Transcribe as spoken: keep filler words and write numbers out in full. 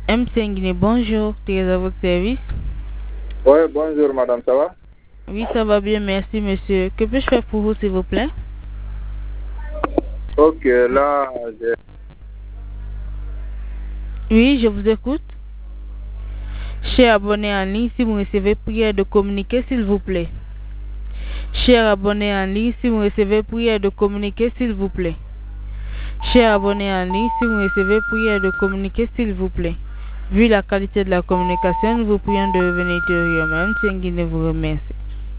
M C Nguiné, bonjour, Thérèse à votre service. Oui, bonjour madame, ça va? Oui, ça va bien, merci monsieur. Que puis-je faire pour vous, s'il vous plaît? Ok, là, j'ai... Oui, je vous écoute. Cher abonné en ligne, si vous recevez prière de communiquer, s'il vous plaît. Cher abonné en ligne, si vous recevez prière de communiquer, s'il vous plaît. Cher abonné en ligne, si vous recevez prière de communiquer, s'il vous plaît. Vu la qualité de la communication, nous vous prions de revenir ultérieurement. M C Nguiné vous remercie.